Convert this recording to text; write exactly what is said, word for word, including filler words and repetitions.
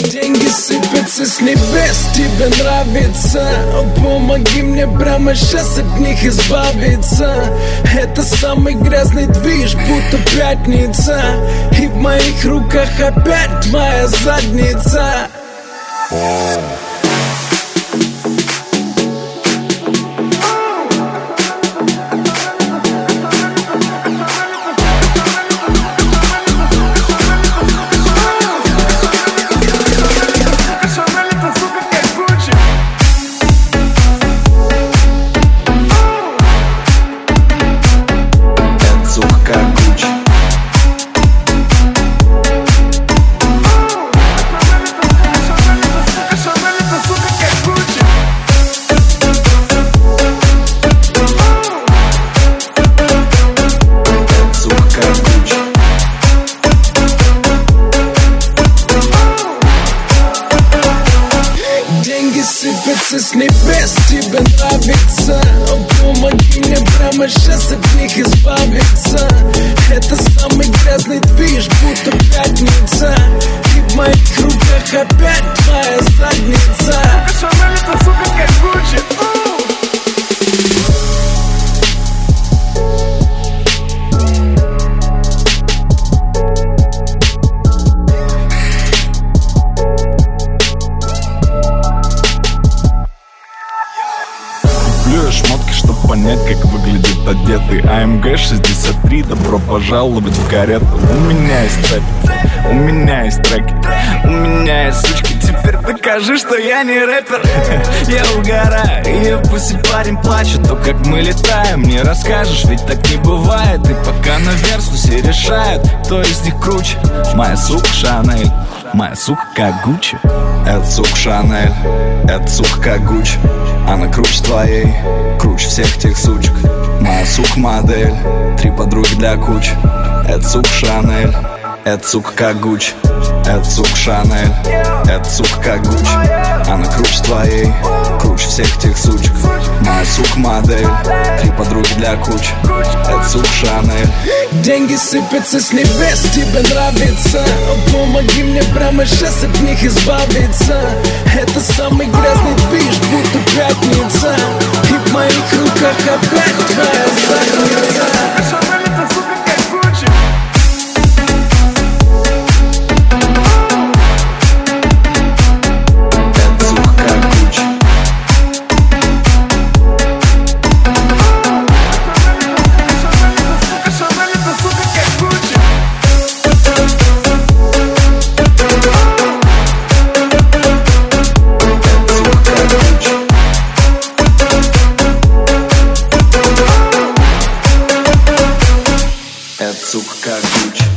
Деньги сыпятся с небес, тебе нравится? Помоги мне прямо сейчас от них избавиться. Это самый грязный движ, будто пятница, и в моих руках опять твоя задница. Сыпется с небес, тебе нравится? Помоги мне прямо сейчас от них избавиться. Это самый грязный движ, будто пятница, и в моих руках опять твоя задница. Шанель, это сука как Гуччи. Шмотки, чтоб понять, как выглядит одетый. а эм гэ шестьдесят три, добро пожаловать в карету. У меня есть цепи, у меня есть треки, у меня есть сучки. Теперь докажи, что я не рэпер. Я угораю, и пусть парень плачет. То, как мы летаем, не расскажешь, ведь так не бывает. И пока на версусе решают, кто из них круче. Моя сука Шанель, моя сука как Гуччи. Это сука Шанель, это сука как Гуччи. Она круче твоей, круче всех тех сучек. Моя сука модель, три подруги для кучи. Это сука Шанель, это сука как Гуччи. Это сука Шанель, это сука как Гуччи. Она круче твоей, круче всех тех сучек. Моя сука модель, три подруги для кучи. Это сука Шанель. Деньги сыпятся с небес, тебе нравится? Помоги мне прямо сейчас от них избавиться. Это самый грязный движ, будто пятница, и в моих руках опять твоя задница. Шанель, это сука как Гуччи. Это сука как Гуччи. Шанель, это сука как Гуччи. Это сука как Гуччи.